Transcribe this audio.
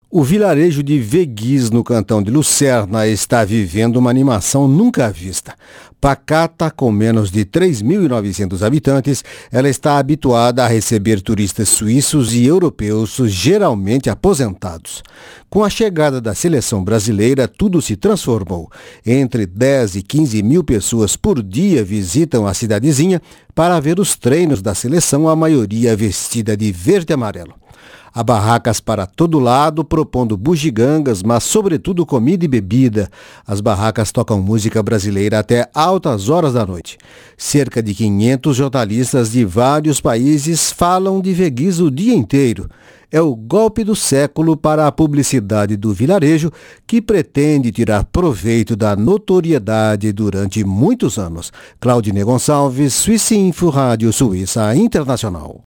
O vilarejo de Veguis, no cantão de Lucerna, está vivendo uma animação nunca vista. Pacata, com menos de 3.900 habitantes, ela está habituada a receber turistas suíços e europeus, geralmente aposentados. Com a chegada da seleção brasileira, tudo se transformou. Entre 10 e 15 mil pessoas por dia visitam a cidadezinha para ver os treinos da seleção, a maioria vestida de verde e amarelo. Há barracas para todo lado, propondo bugigangas, mas sobretudo comida e bebida. As barracas tocam música brasileira até altas horas da noite. Cerca de 500 jornalistas de vários países falam de Veguis o dia inteiro. É o golpe do século para a publicidade do vilarejo, que pretende tirar proveito da notoriedade durante muitos anos. Claudine Gonçalves, Suíça Info, Rádio Suíça Internacional.